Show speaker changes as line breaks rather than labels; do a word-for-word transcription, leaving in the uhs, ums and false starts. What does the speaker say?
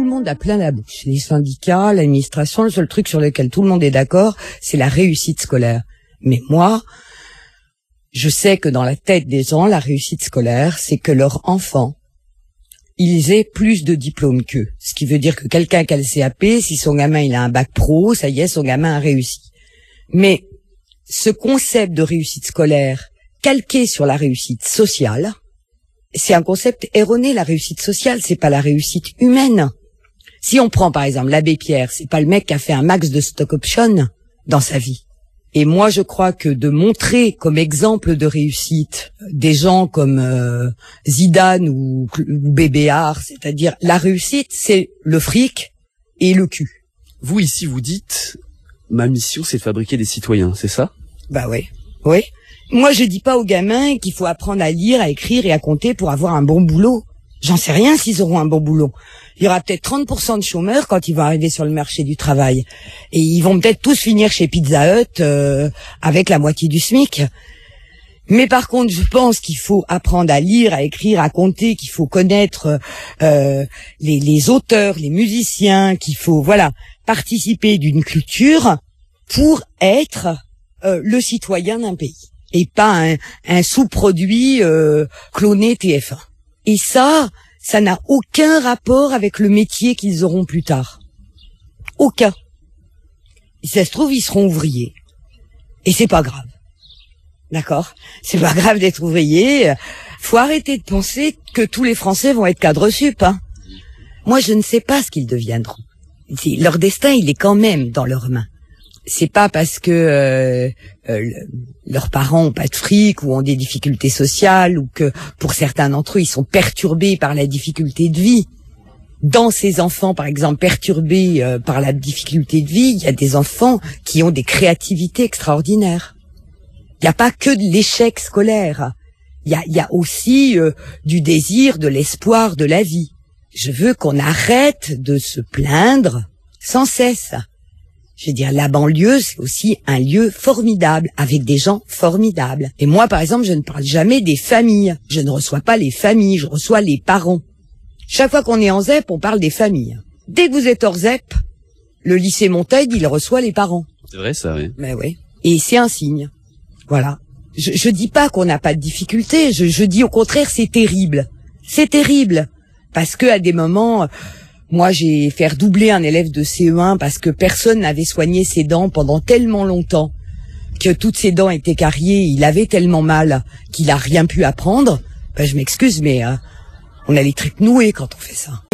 le monde a plein la bouche. Les syndicats, l'administration, le seul truc sur lequel tout le monde est d'accord, c'est la réussite scolaire. Mais moi, je sais que dans la tête des gens, la réussite scolaire, c'est que leurs enfants, ils aient plus de diplômes qu'eux. Ce qui veut dire que quelqu'un qui a le C A P, si son gamin il a un bac pro, ça y est, son gamin a réussi. Mais ce concept de réussite scolaire, calqué sur la réussite sociale, c'est un concept erroné. La réussite sociale, c'est pas la réussite humaine. Si on prend par exemple l'abbé Pierre, c'est pas le mec qui a fait un max de stock option dans sa vie. Et moi, je crois que de montrer comme exemple de réussite des gens comme euh, Zidane ou, ou Bébéar, c'est-à-dire la réussite, c'est le fric et le cul.
Vous, ici, vous dites, ma mission, c'est de fabriquer des citoyens, c'est ça?
Bah oui, oui. Moi, je dis pas aux gamins qu'il faut apprendre à lire, à écrire et à compter pour avoir un bon boulot. J'en sais rien s'ils auront un bon boulot. Il y aura peut-être trente pour cent de chômeurs quand ils vont arriver sur le marché du travail. Et ils vont peut-être tous finir chez Pizza Hut euh, avec la moitié du SMIC. Mais par contre, je pense qu'il faut apprendre à lire, à écrire, à compter, qu'il faut connaître euh, les, les auteurs, les musiciens, qu'il faut voilà participer d'une culture pour être euh, le citoyen d'un pays. Et pas un, un sous-produit euh, cloné T F un. Et ça, ça n'a aucun rapport avec le métier qu'ils auront plus tard. Aucun. Et ça se trouve, ils seront ouvriers. Et c'est pas grave. D'accord? C'est pas grave d'être ouvrier. Faut arrêter de penser que tous les Français vont être cadres sup, hein. Moi, je ne sais pas ce qu'ils deviendront. Leur destin, il est quand même dans leurs mains. C'est pas parce que euh, euh, leurs parents ont pas de fric ou ont des difficultés sociales ou que pour certains d'entre eux ils sont perturbés par la difficulté de vie. Dans ces enfants, par exemple, perturbés euh, par la difficulté de vie, il y a des enfants qui ont des créativités extraordinaires. Il n'y a pas que de l'échec scolaire. Il y a, il y a aussi euh, du désir, de l'espoir, de la vie. Je veux qu'on arrête de se plaindre sans cesse. Je veux dire, la banlieue, c'est aussi un lieu formidable, avec des gens formidables. Et moi, par exemple, je ne parle jamais des familles. Je ne reçois pas les familles, je reçois les parents. Chaque fois qu'on est en Z E P, on parle des familles. Dès que vous êtes hors Z E P, le lycée Montaigne, il reçoit les parents.
C'est vrai, ça, oui.
Mais oui. Et c'est un signe. Voilà. Je, je dis pas qu'on n'a pas de difficultés. Je, je dis au contraire, c'est terrible. C'est terrible. Parce que à des moments... Moi, j'ai fait doubler un élève de C E un parce que personne n'avait soigné ses dents pendant tellement longtemps que toutes ses dents étaient cariées. Il avait tellement mal qu'il a rien pu apprendre. Ben, je m'excuse, mais euh, on a les tripes nouées quand on fait ça.